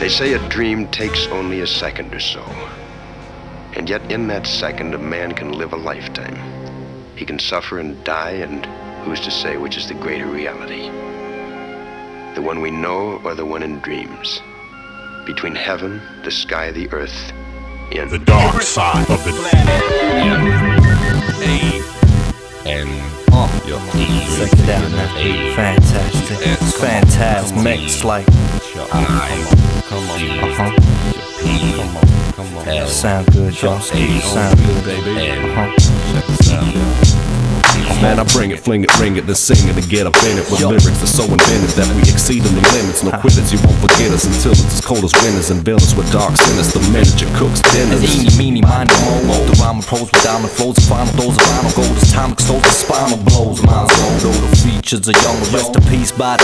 They say a dream takes only a second or so. And yet in that second, a man can live a lifetime. He can suffer and die, and who's to say which is the greater reality? The one we know or the one in dreams? Between heaven, the sky, the earth, in the dark side of the Check it out now. Fantastic. It's fantastic. Mix like sound good, y'all. Sound good, baby. Man, I bring it, fling it, ring it, then sing it and get up in it with lyrics that's so inventive that we exceeding the limits. No quitters, you won't forget us until it's as cold as winners and villains with dark sinners. The manager cooks dinners. Eeny, meeny, miny, mo. The rhyme flows with diamond flows. The final dose of vinyl gold. As time extols the spinal blows. Mine's own. Though the features are young. Rest in peace, body